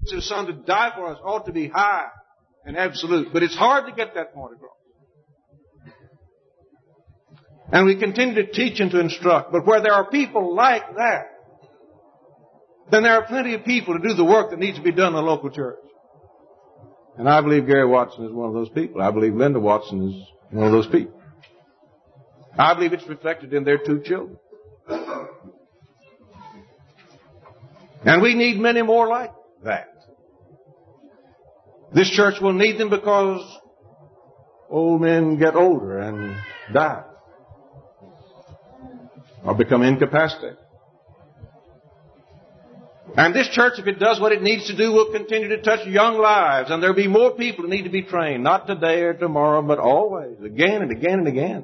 His Son to die for us ought to be high and absolute. But it's hard to get that point across. And we continue to teach and to instruct. But where there are people like that, then there are plenty of people to do the work that needs to be done in the local church. And I believe Gary Watson is one of those people. I believe Linda Watson is one of those people. I believe it's reflected in their 2 children. And we need many more like that. This church will need them because old men get older and die or become incapacitated. And this church, if it does what it needs to do, will continue to touch young lives. And there will be more people who need to be trained. Not today or tomorrow, but always, again and again and again.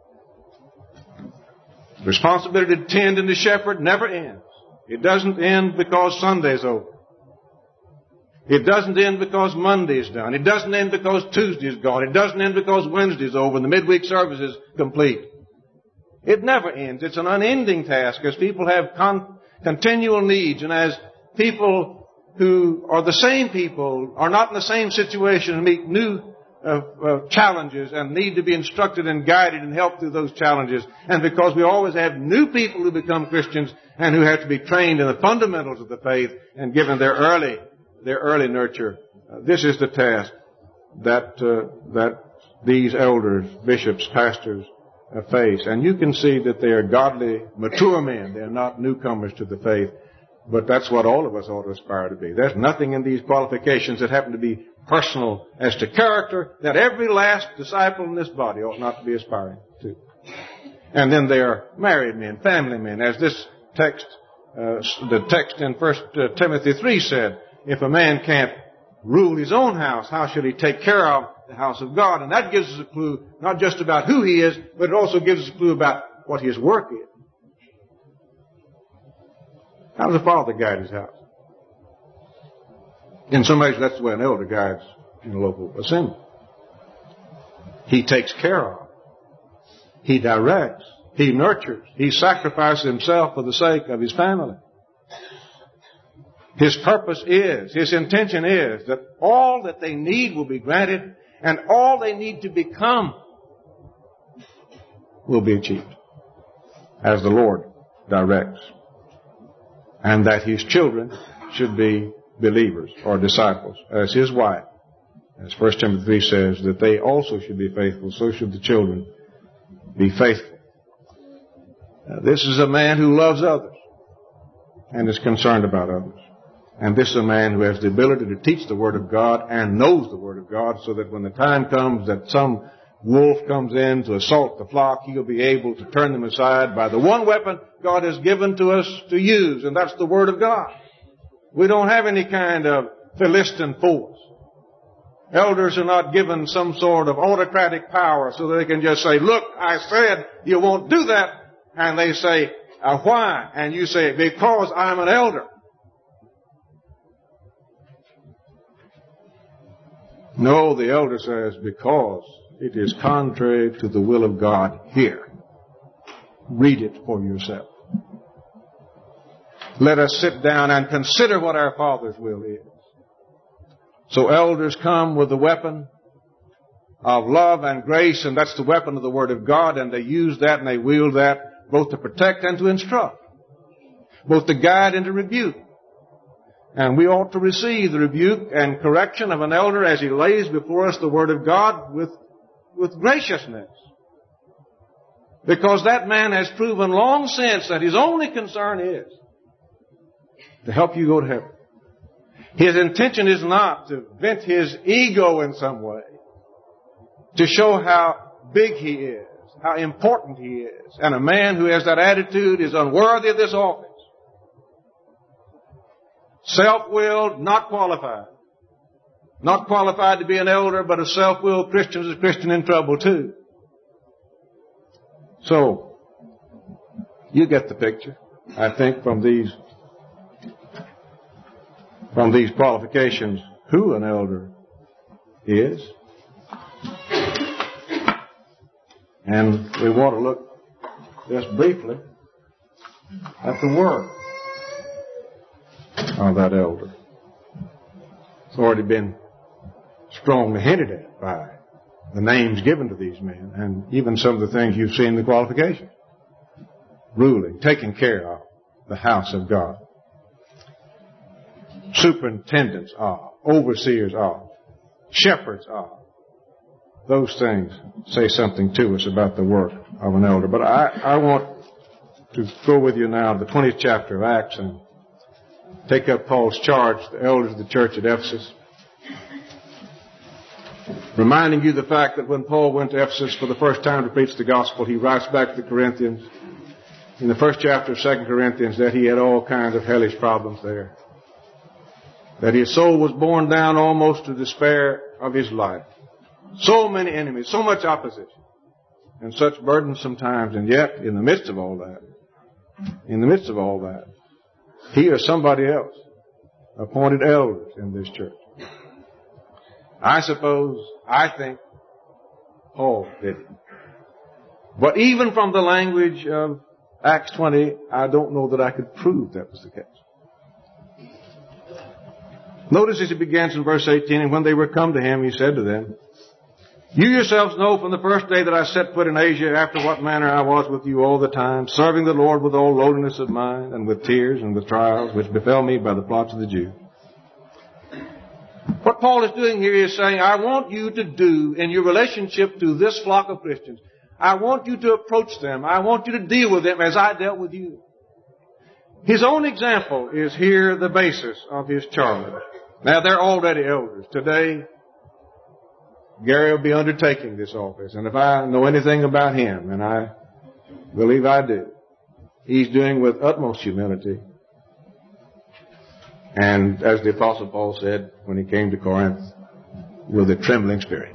The responsibility to tend and to shepherd never ends. It doesn't end because Sunday's over. It doesn't end because Monday's done. It doesn't end because Tuesday's gone. It doesn't end because Wednesday's over and the midweek service is complete. It never ends. It's an unending task as people have continual needs, and as people who are the same people are not in the same situation and meet new challenges and need to be instructed and guided and helped through those challenges. And because we always have new people who become Christians and who have to be trained in the fundamentals of the faith and given their early nurture, this is the task that these elders, bishops, pastors face. And you can see that they are godly, mature men. They are not newcomers to the faith. But that's what all of us ought to aspire to be. There's nothing in these qualifications that happen to be personal as to character that every last disciple in this body ought not to be aspiring to. And then they are married men, family men. As this text, the text in 1 Timothy 3 said, if a man can't rule his own house, how should he take care of the house of God? And that gives us a clue not just about who he is, but it also gives us a clue about what his work is. How does a father guide his house? In some ways, that's the way an elder guides in a local assembly. He takes care of. He directs. He nurtures. He sacrifices himself for the sake of his family. His purpose is, his intention is that all that they need will be granted and all they need to become will be achieved as the Lord directs. And that his children should be believers or disciples, as his wife, as 1 Timothy 3 says, that they also should be faithful, so should the children be faithful. Now, this is a man who loves others and is concerned about others. And this is a man who has the ability to teach the Word of God and knows the Word of God, so that when the time comes that some wolf comes in to assault the flock, he'll be able to turn them aside by the one weapon God has given to us to use, and that's the Word of God. We don't have any kind of Philistine force. Elders are not given some sort of autocratic power so that they can just say, look, I said you won't do that. And they say, why? And you say, because I'm an elder. No, the elder says, because it is contrary to the will of God here. Read it for yourself. Let us sit down and consider what our Father's will is. So elders come with the weapon of love and grace, and that's the weapon of the Word of God, and they use that and they wield that both to protect and to instruct, both to guide and to rebuke. And we ought to receive the rebuke and correction of an elder as he lays before us the Word of God with graciousness. Because that man has proven long since that his only concern is to help you go to heaven. His intention is not to vent his ego in some way, to show how big he is, how important he is. And a man who has that attitude is unworthy of this office. Self-willed, not qualified. Not qualified to be an elder, but a self-willed Christian is a Christian in trouble too. So, you get the picture, I think, from these qualifications, who an elder is. And we want to look just briefly at the work of that elder. It's already been strongly hinted at by the names given to these men and even some of the things you've seen in the qualifications. Ruling, taking care of the house of God. Superintendents are, overseers are, shepherds are. Those things say something to us about the work of an elder. But I want to go with you now to the 20th chapter of Acts and take up Paul's charge to the elders of the church at Ephesus. Reminding you the fact that when Paul went to Ephesus for the first time to preach the gospel, he writes back to the Corinthians in the first chapter of 2 Corinthians that he had all kinds of hellish problems there. That his soul was borne down almost to despair of his life. So many enemies, so much opposition, and such burdensome times, and yet in the midst of all that, he or somebody else appointed elders in this church. I think Paul did it. But even from the language of Acts 20, I don't know that I could prove that was the case. Notice as he begins in verse 18, and when they were come to him, he said to them, you yourselves know from the first day that I set foot in Asia, after what manner I was with you all the time, serving the Lord with all lowliness of mind, and with tears and with trials, which befell me by the plots of the Jews. What Paul is doing here is saying, I want you to do in your relationship to this flock of Christians, I want you to approach them, I want you to deal with them as I dealt with you. His own example is here the basis of his charge. Now, they're already elders. Today, Gary will be undertaking this office. And if I know anything about him, and I believe I do, he's doing with utmost humility. And as the Apostle Paul said when he came to Corinth, with a trembling spirit.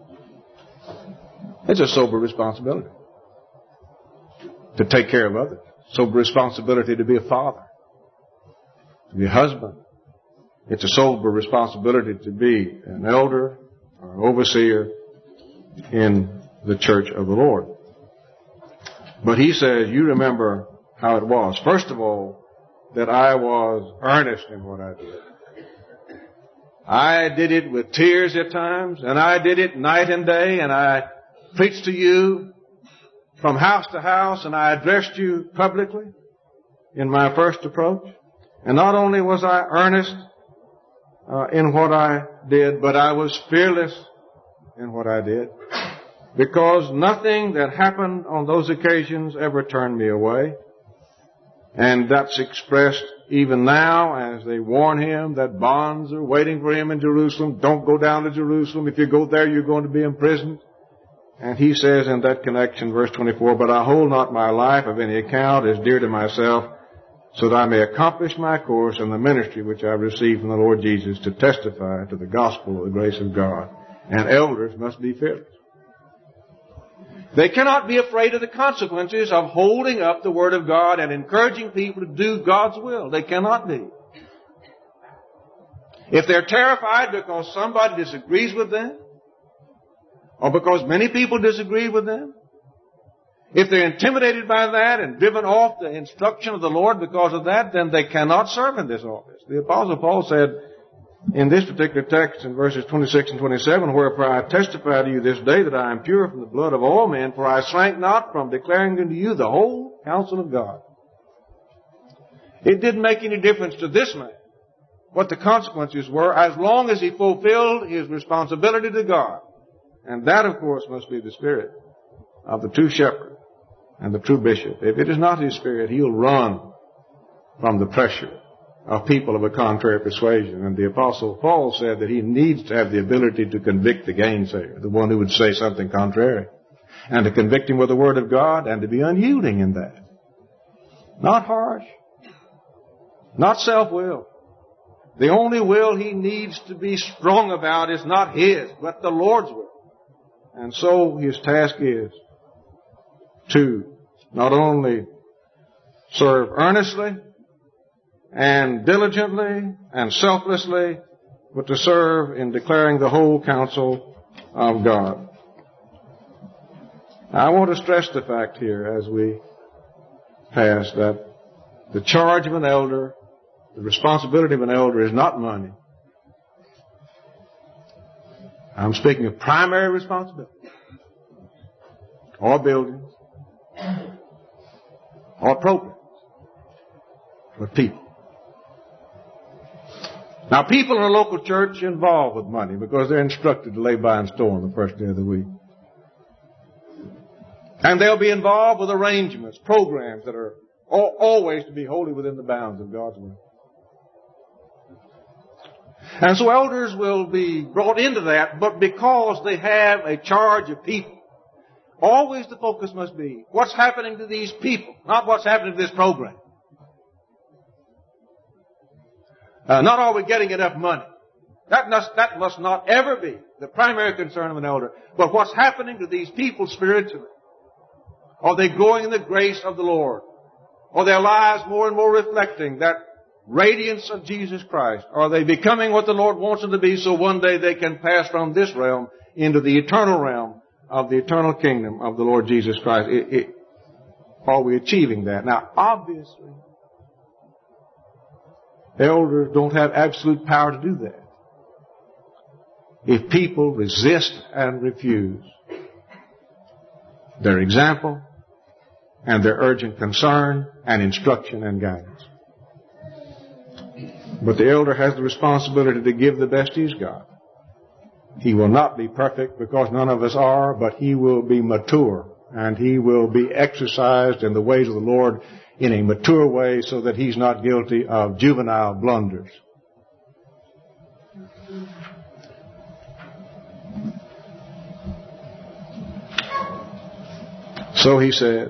It's a sober responsibility to take care of others. Sober responsibility to be a father, to be a husband. It's a sober responsibility to be an elder or an overseer in the church of the Lord. But he says, you remember how it was. First of all, that I was earnest in what I did. I did it with tears at times, and I did it night and day, and I preached to you from house to house, and I addressed you publicly in my first approach. And not only was I earnest in what I did, but I was fearless in what I did, because nothing that happened on those occasions ever turned me away. And that's expressed even now as they warn him that bonds are waiting for him in Jerusalem. Don't go down to Jerusalem. If you go there, you're going to be imprisoned. And he says in that connection, verse 24, but I hold not my life of any account as dear to myself, so that I may accomplish my course in the ministry which I received from the Lord Jesus to testify to the gospel of the grace of God. And elders must be fearless. They cannot be afraid of the consequences of holding up the Word of God and encouraging people to do God's will. They cannot be. If they're terrified because somebody disagrees with them, or because many people disagree with them, if they're intimidated by that and driven off the instruction of the Lord because of that, then they cannot serve in this office. The Apostle Paul said in this particular text in verses 26 and 27, wherefore I testify to you this day that I am pure from the blood of all men, for I shrank not from declaring unto you the whole counsel of God. It didn't make any difference to this man what the consequences were, as long as he fulfilled his responsibility to God. And that, of course, must be the spirit of the true shepherd and the true bishop. If it is not his spirit, he'll run from the pressure of people of a contrary persuasion. And the Apostle Paul said that he needs to have the ability to convict the gainsayer, the one who would say something contrary, and to convict him with the Word of God, and to be unyielding in that. Not harsh, not self-will. The only will he needs to be strong about is not his, but the Lord's will. And so his task is to not only serve earnestly and diligently and selflessly, but to serve in declaring the whole counsel of God. I want to stress the fact here as we pass that the charge of an elder, the responsibility of an elder is not money. I'm speaking of primary responsibility. Or buildings. Or programs. But people. Now, people in a local church are involved with money because they're instructed to lay by and store on the first day of the week. And they'll be involved with arrangements, programs that are always to be wholly within the bounds of God's will. And so elders will be brought into that, but because they have a charge of people, always the focus must be what's happening to these people, not what's happening to this program. Not are we getting enough money. That must not ever be the primary concern of an elder. But what's happening to these people spiritually? Are they growing in the grace of the Lord? Are their lives more and more reflecting that radiance of Jesus Christ? Are they becoming what the Lord wants them to be so one day they can pass from this realm into the eternal realm of the eternal kingdom of the Lord Jesus Christ? Are we achieving that? Now, obviously, elders don't have absolute power to do that. If people resist and refuse their example and their urgent concern and instruction and guidance. But the elder has the responsibility to give the best he's got. He will not be perfect because none of us are, but he will be mature and he will be exercised in the ways of the Lord in a mature way so that he's not guilty of juvenile blunders. So he says,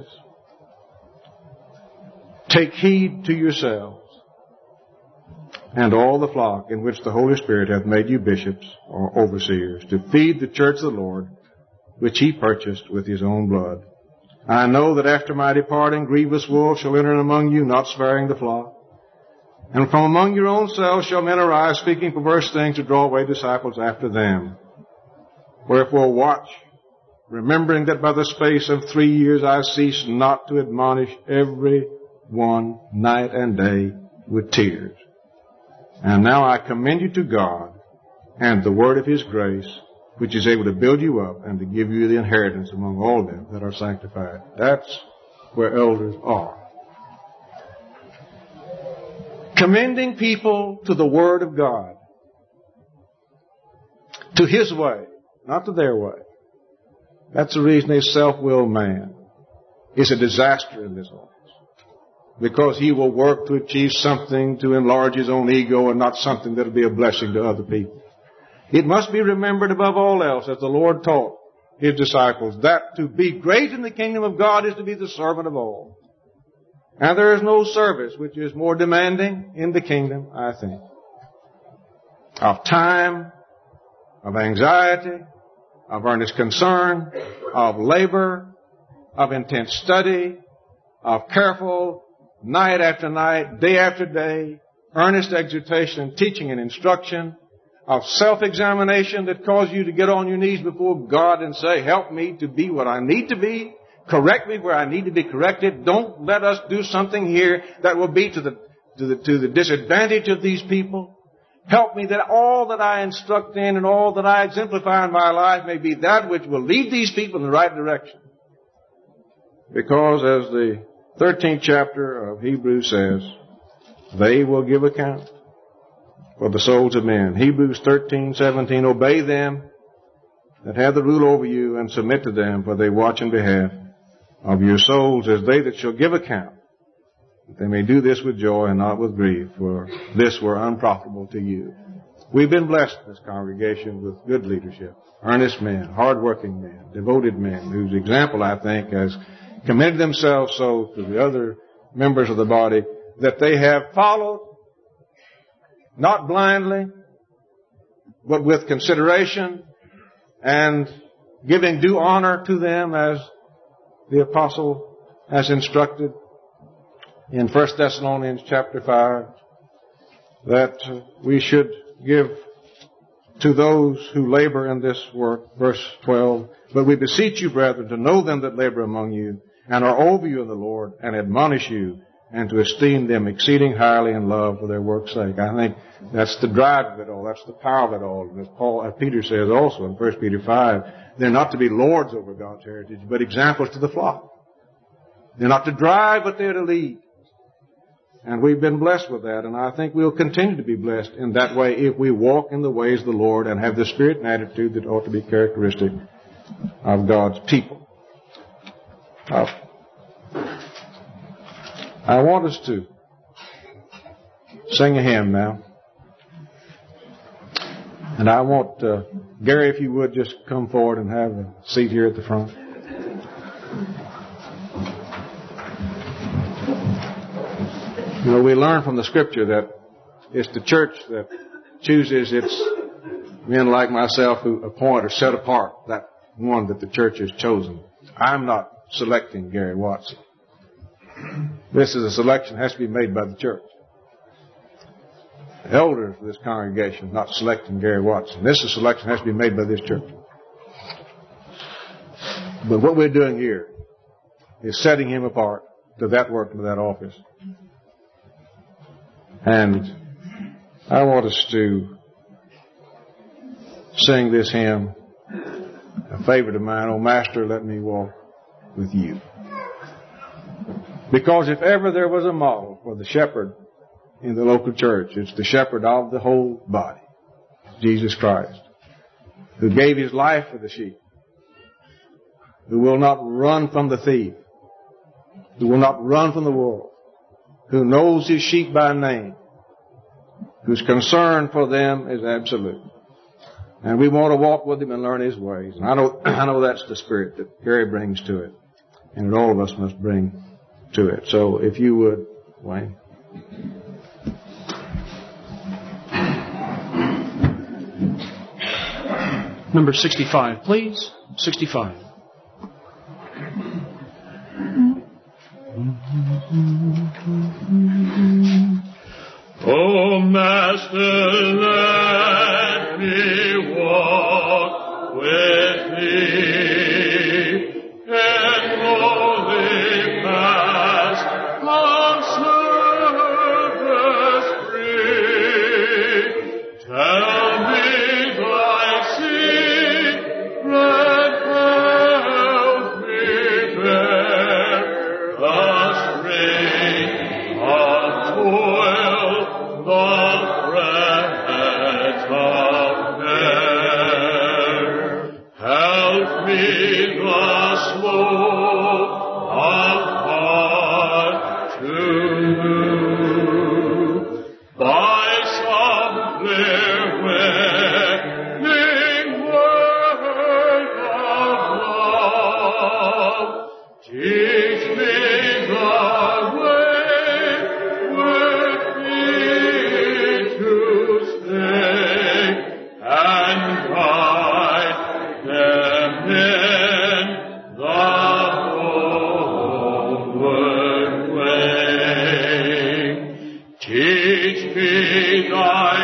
take heed to yourselves and all the flock in which the Holy Spirit hath made you bishops or overseers, to feed the church of the Lord, which he purchased with his own blood. I know that after my departing, grievous wolves shall enter among you, not sparing the flock. And from among your own selves shall men arise, speaking perverse things to draw away disciples after them. Wherefore watch, remembering that by the space of 3 years I cease not to admonish every one night and day with tears. And now I commend you to God and the word of his grace, which is able to build you up and to give you the inheritance among all them that are sanctified. That's where elders are. Commending people to the Word of God. To his way, not to their way. That's the reason a self-willed man is a disaster in this office. Because he will work to achieve something to enlarge his own ego and not something that will be a blessing to other people. It must be remembered above all else, as the Lord taught his disciples, that to be great in the kingdom of God is to be the servant of all. And there is no service which is more demanding in the kingdom, I think, of time, of anxiety, of earnest concern, of labor, of intense study, of careful night after night, day after day, earnest exhortation, teaching and instruction, of self-examination that causes you to get on your knees before God and say, help me to be what I need to be, correct me where I need to be corrected. Don't let us do something here that will be to the disadvantage of these people. Help me that all that I instruct in and all that I exemplify in my life may be that which will lead these people in the right direction. Because as the 13th chapter of Hebrews says, they will give account for the souls of men. Hebrews 13:17, obey them that have the rule over you and submit to them, for they watch in behalf of your souls as they that shall give account. That they may do this with joy and not with grief, for this were unprofitable to you. We've been blessed in this congregation with good leadership, earnest men, hard-working men, devoted men, whose example, I think, has commended themselves so to the other members of the body that they have followed, not blindly, but with consideration and giving due honor to them as the apostle has instructed in 1 Thessalonians chapter 5, that we should give to those who labor in this work. Verse 12, but we beseech you, brethren, to know them that labor among you and are over you in the Lord and admonish you and to esteem them exceeding highly in love for their work's sake. I think that's the drive of it all. That's the power of it all. As Peter says also in 1 Peter 5, they're not to be lords over God's heritage, but examples to the flock. They're not to drive, but they're to lead. And we've been blessed with that, and I think we'll continue to be blessed in that way if we walk in the ways of the Lord and have the spirit and attitude that ought to be characteristic of God's people. I want us to sing a hymn now. And I want, Gary, if you would just come forward and have a seat here at the front. You know, we learn from the Scripture that it's the church that chooses its men like myself who appoint or set apart that one that the church has chosen. I'm not selecting Gary Watson. This is a selection that has to be made by the church. The elders of this congregation not selecting Gary Watson. This is a selection that has to be made by this church. But what we're doing here is setting him apart to that work, to that office. And I want us to sing this hymn, a favorite of mine, "Oh Master, let me walk with you." Because if ever there was a model for the shepherd in the local church, it's the shepherd of the whole body, Jesus Christ, who gave his life for the sheep, who will not run from the thief, who will not run from the wolf, who knows his sheep by name, whose concern for them is absolute. And we want to walk with him and learn his ways. And I know that's the spirit that Gary brings to it, and that all of us must bring to it. So if you would, Wayne. Number 65, please. 65. Oh, Master, let me walk with thee in holy paths of service free. Tell me thy secret, help me bear the strain of toil, the threats of care. Help me the slow of heart to move by some clear winning word of love. Teach me the way with thee to stay and guide them in the homeward way. Teach me thy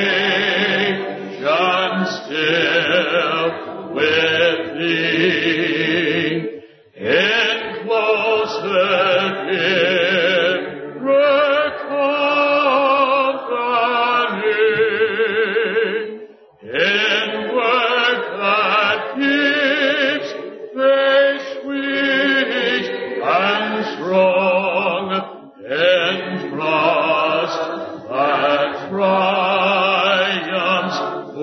patience still with thee in closer company, in work that keeps faith sweet and strong, in trust that triumphs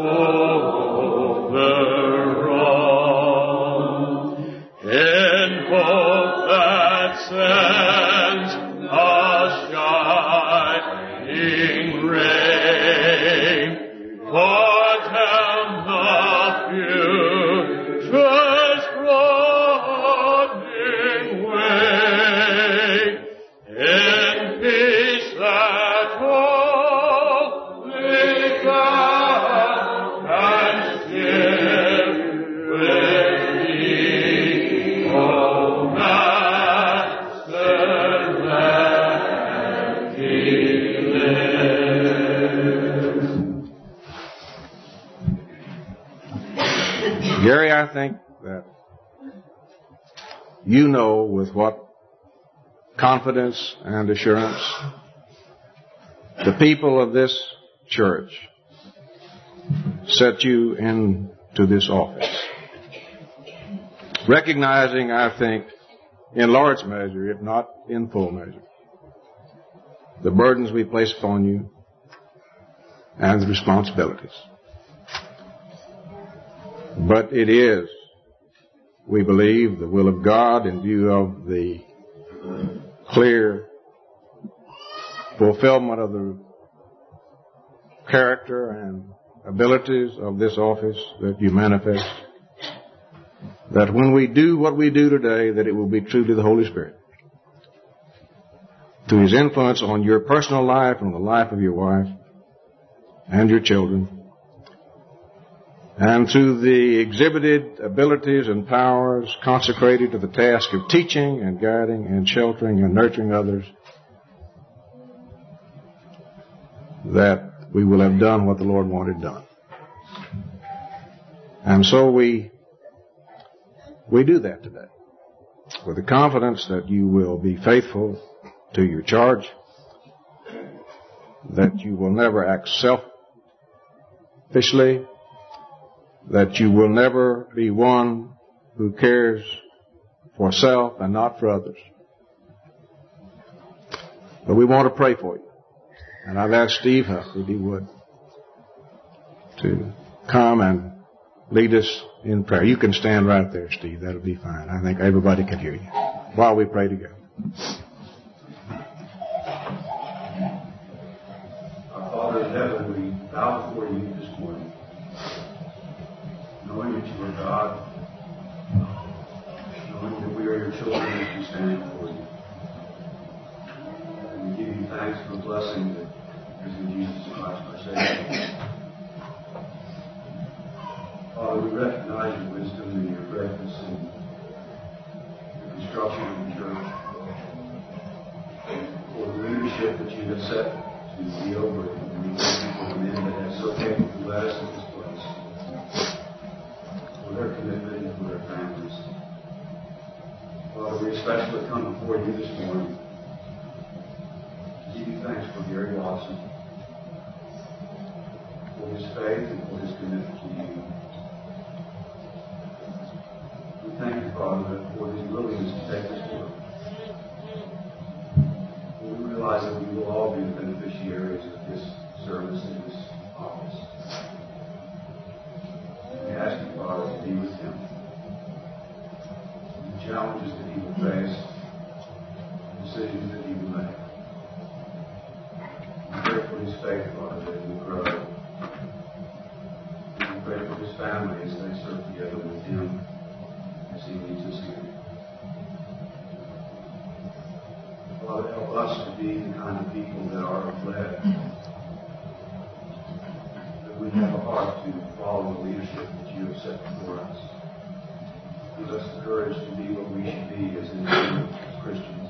over wrong, in hope that sends a shining rain, foretell the future's broadening way, in peace that only God can give with thee, O Master, let me live. Gary, I think that you know with what confidence and assurance, the people of this church set you into this office, recognizing, I think, in large measure, if not in full measure, the burdens we place upon you and the responsibilities. But it is, we believe, the will of God in view of the clear fulfillment of the character and abilities of this office that you manifest, that when we do what we do today, that it will be true to the Holy Spirit, to His influence on your personal life and the life of your wife and your children, and through the exhibited abilities and powers consecrated to the task of teaching and guiding and sheltering and nurturing others, that we will have done what the Lord wanted done. And so we do that today with the confidence that you will be faithful to your charge, that you will never act selfishly, that you will never be one who cares for self and not for others. But we want to pray for you. And I've asked Steve Huff if he would to come and lead us in prayer. You can stand right there, Steve. That'll be fine. I think everybody can hear you while we pray together. Our Father in heaven, we bow before you this morning, knowing that you are God, knowing that we are your children as we stand before you. And we give you thanks for the blessing that is in Jesus Christ, our Savior. Father, we recognize your wisdom and your greatness in the construction of the church, for the leadership that you have set to be over it, and we thank you for the men that have so capably led us in this place, for their commitment and for their families. Father, we especially come before you this morning to give you thanks for Gary Watson, for his faith and for his commitment to you. We thank you, Father, for his willingness to take this work. We realize that we will all be the beneficiaries of this service and this office. We ask you, Father, to be with him. The challenges that he will face, the decisions that he will make. We pray for his faith, Father, that it will grow. We pray for his family as they serve together with him as he leads us here. Father, help us to be the kind of people that are led, that we have a heart to follow the leadership that you have set before us. Give us the courage to be what we should be as individuals, as Christians,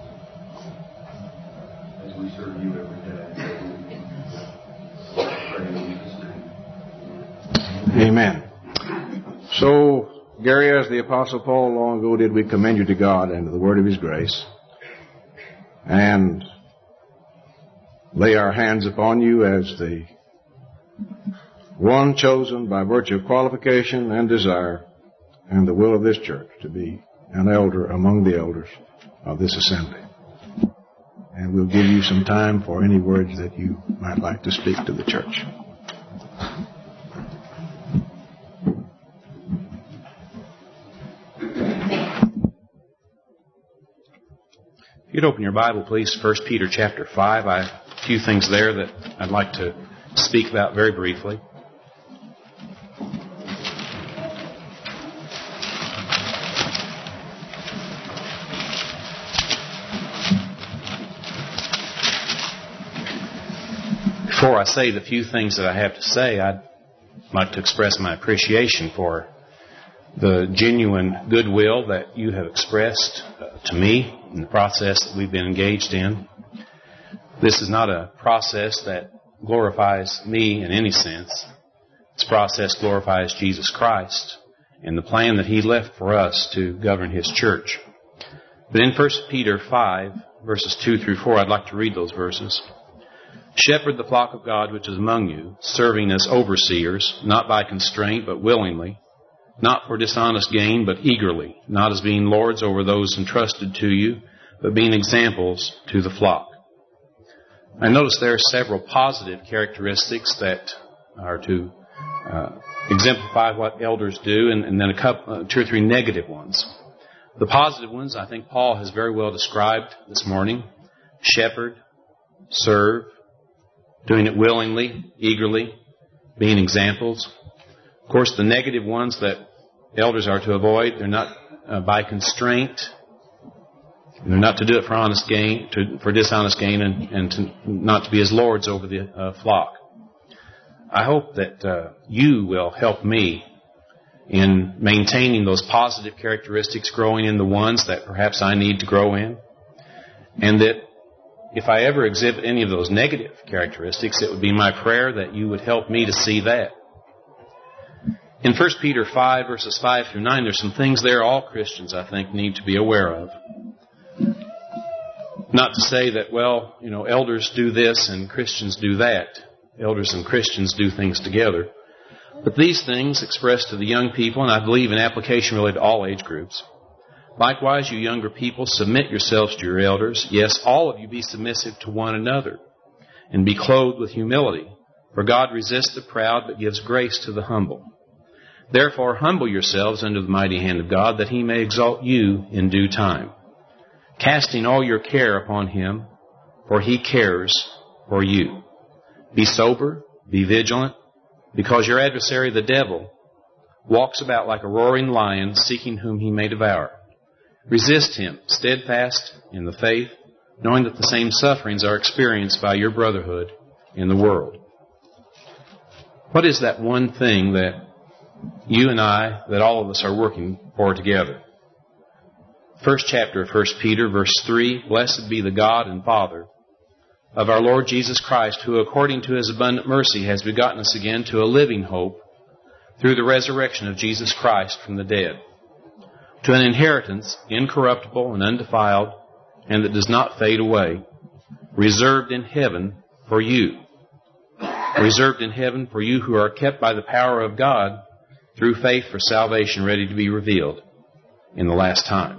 as we serve you every day. Pray in Jesus' name. Amen. So, Gary, as the Apostle Paul long ago did, we commend you to God and to the word of His grace, and lay our hands upon you as the one chosen by virtue of qualification and desire and the will of this church to be an elder among the elders of this assembly. And we'll give you some time for any words that you might like to speak to the church. If you'd open your Bible, please, 1 Peter chapter 5. I have a few things there that I'd like to speak about very briefly. Before I say the few things that I have to say, I'd like to express my appreciation for the genuine goodwill that you have expressed to me in the process that we've been engaged in. This is not a process that glorifies me in any sense. This process glorifies Jesus Christ and the plan that He left for us to govern His church. But in 1 Peter 5, verses 2 through 4, I'd like to read those verses. Shepherd the flock of God which is among you, serving as overseers, not by constraint, but willingly, not for dishonest gain, but eagerly, not as being lords over those entrusted to you, but being examples to the flock. I notice there are several positive characteristics that are to exemplify what elders do, and then two or three negative ones. The positive ones, I think Paul has very well described this morning. Shepherd, serve, doing it willingly, eagerly, being examples. Of course, the negative ones that elders are to avoid, they're not by constraint. They're not to do it for honest gain, for dishonest gain, and to not to be as lords over the flock. I hope that you will help me in maintaining those positive characteristics, growing in the ones that perhaps I need to grow in, and that if I ever exhibit any of those negative characteristics, it would be my prayer that you would help me to see that. In 1 Peter 5, verses 5 through 9, there's some things there all Christians, I think, need to be aware of. Not to say that, well, elders do this and Christians do that. Elders and Christians do things together. But these things expressed to the young people, and I believe in application really to all age groups. Likewise, you younger people, submit yourselves to your elders. Yes, all of you be submissive to one another, and be clothed with humility. For God resists the proud, but gives grace to the humble. Therefore, humble yourselves under the mighty hand of God, that He may exalt you in due time. Casting all your care upon Him, for He cares for you. Be sober, be vigilant, because your adversary, the devil, walks about like a roaring lion, seeking whom he may devour. Resist him, steadfast in the faith, knowing that the same sufferings are experienced by your brotherhood in the world. What is that one thing that you and I, that all of us are working for together? First chapter of 1 Peter, verse 3, Blessed be the God and Father of our Lord Jesus Christ, who according to His abundant mercy has begotten us again to a living hope through the resurrection of Jesus Christ from the dead, to an inheritance incorruptible and undefiled, and that does not fade away, reserved in heaven for you. Reserved in heaven for you who are kept by the power of God through faith for salvation ready to be revealed in the last time.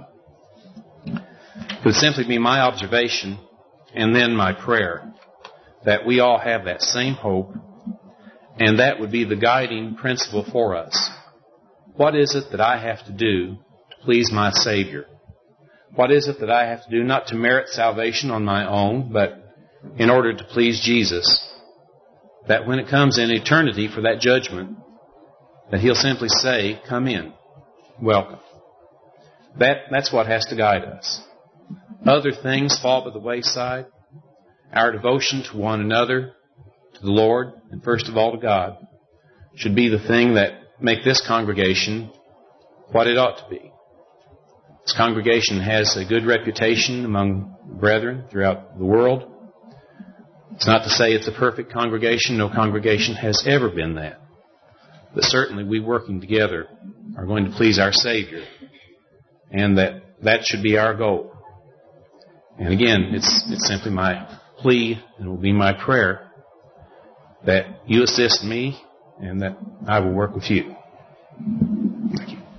It would simply be my observation and then my prayer that we all have that same hope, and that would be the guiding principle for us. What is it that I have to do to please my Savior? What is it that I have to do not to merit salvation on my own, but in order to please Jesus? That when it comes in eternity for that judgment, that He'll simply say, come in, welcome. That's what has to guide us. Other things fall by the wayside. Our devotion to one another, to the Lord, and first of all to God, should be the thing that make this congregation what it ought to be. This congregation has a good reputation among brethren throughout the world. It's not to say it's a perfect congregation. No congregation has ever been that. But certainly we working together are going to please our Savior, and that should be our goal. And again, it's simply my plea, and it will be my prayer, that you assist me and that I will work with you. Thank you.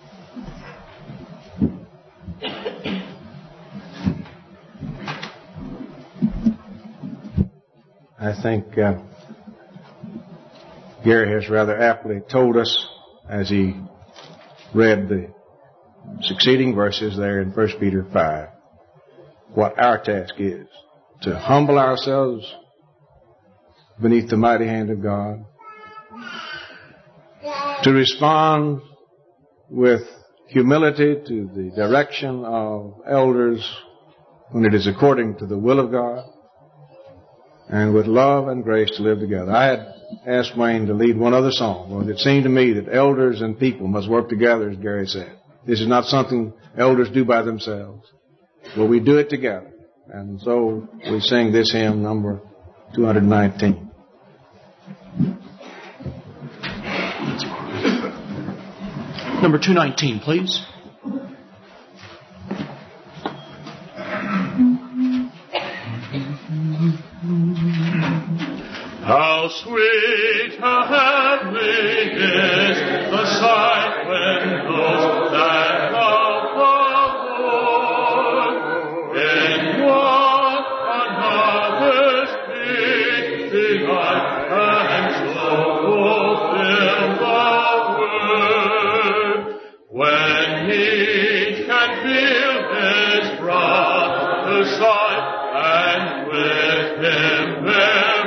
I think Gary has rather aptly told us as he read the succeeding verses there in 1 Peter 5 what our task is: to humble ourselves beneath the mighty hand of God, to respond with humility to the direction of elders when it is according to the will of God, and with love and grace to live together. I had asked Wayne to lead one other song, because it seemed to me that elders and people must work together, as Gary said. This is not something elders do by themselves. Well, we do it together. And so we sing this hymn, number 219. Number 219, please. sweet, how heavenly is the sight when those that love the Lord in one another's deed delight and so fulfill the word. When each can feel his brother's sight and with him bear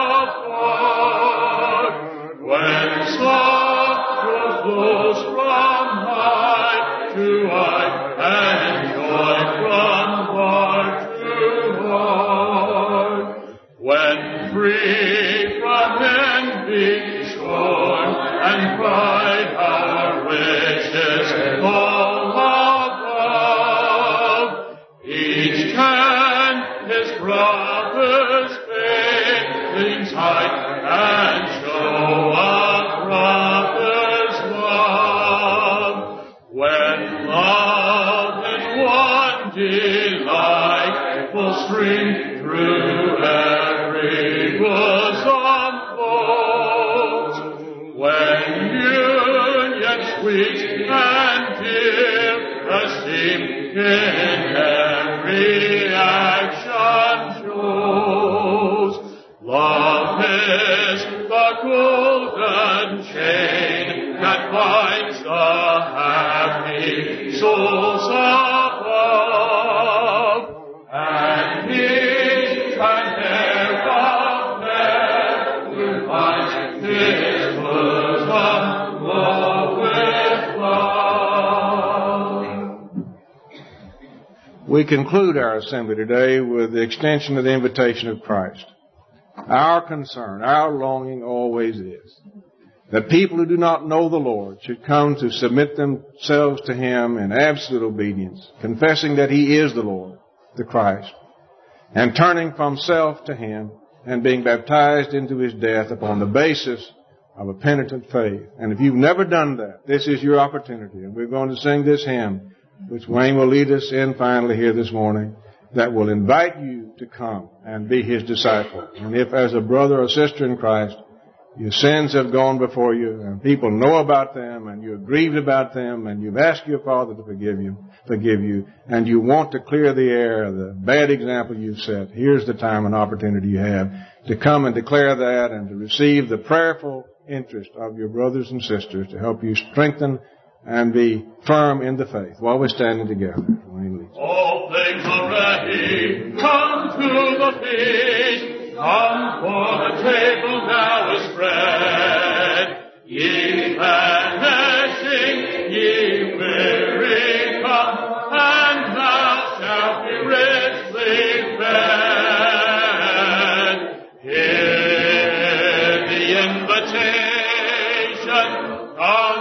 apart, when sorrow flows from eye to eye and joy from heart to heart, when free from envy, scorn, and pride our wishes all above, each can his brother's failing sight and show a brother's love. When love in one delightful stream through every bosom flows, when union sweet and dear esteemed in every action shows, love is the golden chain that binds the happy souls above, and each and every of them will find his bosom glow with love. We conclude our assembly today with the extension of the invitation of Christ. Our concern, our longing always is that people who do not know the Lord should come to submit themselves to Him in absolute obedience, confessing that He is the Lord, the Christ, and turning from self to Him and being baptized into His death upon the basis of a penitent faith. And if you've never done that, this is your opportunity. And we're going to sing this hymn, which Wayne will lead us in finally here this morning, that will invite you to come and be His disciple. And if as a brother or sister in Christ, your sins have gone before you and people know about them and you're grieved about them and you've asked your Father to forgive you, and you want to clear the air, the bad example you've set, here's the time and opportunity you have to come and declare that and to receive the prayerful interest of your brothers and sisters to help you strengthen and be firm in the faith while we're standing together. All things are ready, come to the feast, come for the table now is spread. Ye famishing, ye weary, come, and thou shalt be richly fed. Hear the invitation, come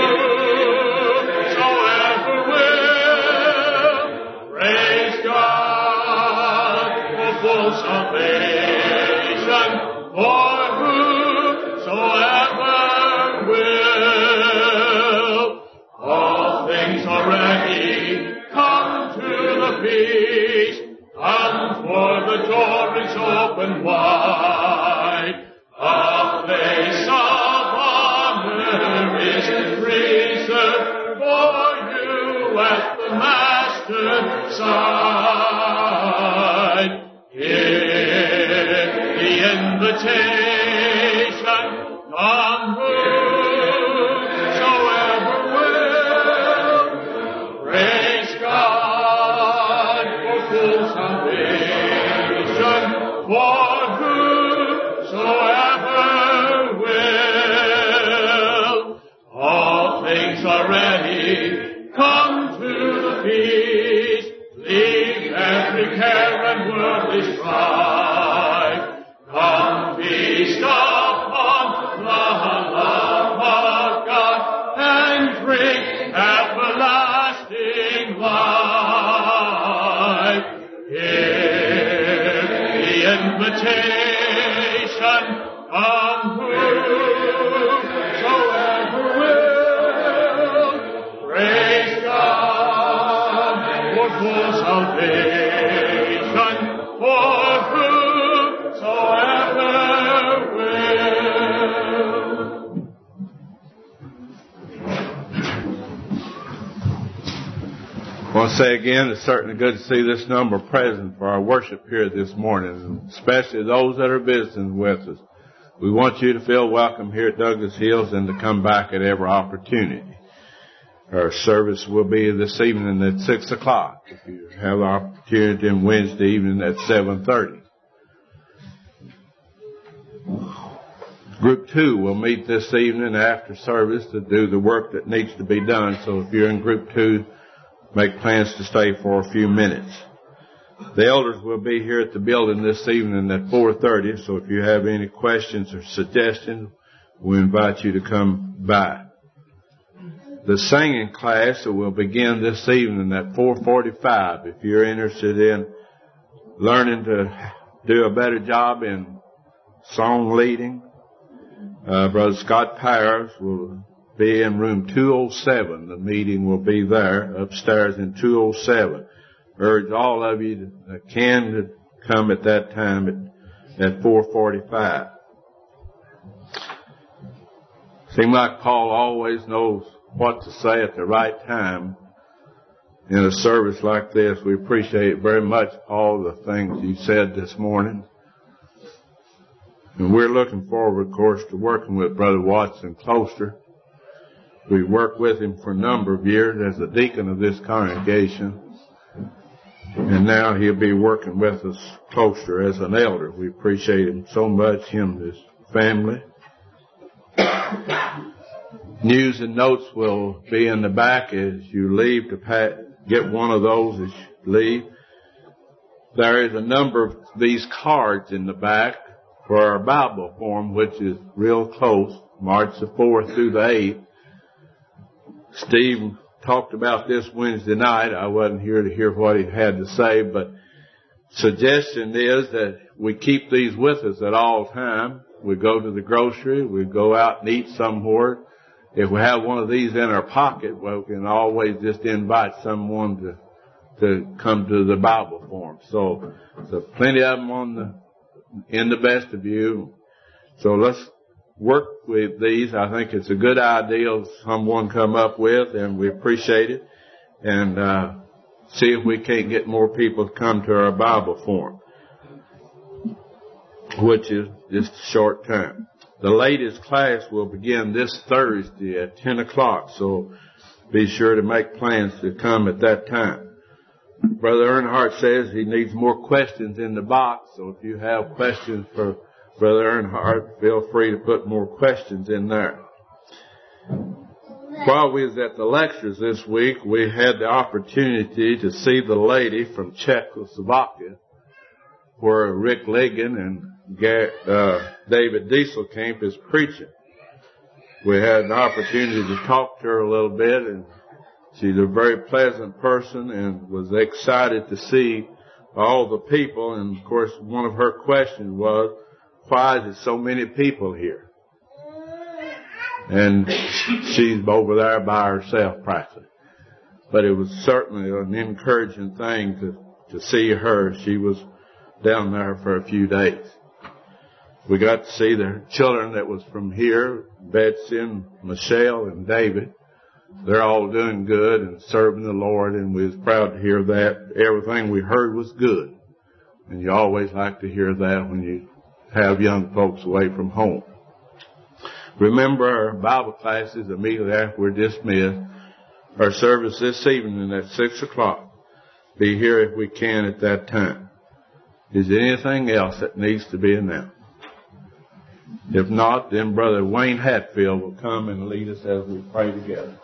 whosoever will, praise God for full salvation, for whosoever will. All things are ready, come to the feast, come for the door is open wide, a place of honor is free. want to say again, it's certainly good to see this number present for our worship here this morning, especially those that are visiting with us. We want you to feel welcome here at Douglas Hills and to come back at every opportunity. Our service will be this evening at 6 o'clock. If you have the opportunity, on Wednesday evening at 7:30. Group 2 will meet this evening after service to do the work that needs to be done. So if you're in Group 2, make plans to stay for a few minutes. The elders will be here at the building this evening at 4:30. So if you have any questions or suggestions, we invite you to come by. The singing class will begin this evening at 4:45. If you're interested in learning to do a better job in song leading, Brother Scott Powers will be in room 207. The meeting will be there upstairs in 207. Urge all of you that can to come at that time at 4:45. Seems like Paul always knows what to say at the right time in a service like this. We appreciate very much, Paul, the things you said this morning. And we're looking forward, of course, to working with Brother Watson closer. We worked with him for a number of years as a deacon of this congregation. And now he'll be working with us closer as an elder. We appreciate him so much, him and his family. News and notes will be in the back as you leave to get one of those as you leave. There is a number of these cards in the back for our Bible forum, which is real close, March the 4th through the 8th. Steve talked about this Wednesday night. I wasn't here to hear what he had to say, but suggestion is that we keep these with us at all time. We go to the grocery, we go out and eat somewhere. If we have one of these in our pocket, well, we can always just invite someone to come to the Bible forum. So plenty of them in the vestibule. So let's work with these. I think it's a good idea someone come up with, and we appreciate it. And see if we can't get more people to come to our Bible forum, which is just a short time. The latest class will begin this Thursday at 10 o'clock, so be sure to make plans to come at that time. Brother Earnhardt says he needs more questions in the box, so if you have questions for Brother Earnhardt, feel free to put more questions in there. While we was at the lectures this week, we had the opportunity to see the lady from Czechoslovakia, where Rick Ligon and David Dieselkamp is preaching. We had an opportunity to talk to her a little bit, and she's a very pleasant person and was excited to see all the people. And, of course, one of her questions was, why is there so many people here? And she's over there by herself practically. But it was certainly an encouraging thing to see her. She was down there for a few days. We got to see the children that was from here, Betsy and Michelle and David. They're all doing good and serving the Lord, and we was proud to hear that. Everything we heard was good. And you always like to hear that when you have young folks away from home. Remember our Bible classes immediately after we're dismissed. Our service this evening at 6 o'clock. Be here if we can at that time. Is there anything else that needs to be announced? If not, then Brother Wayne Hatfield will come and lead us as we pray together.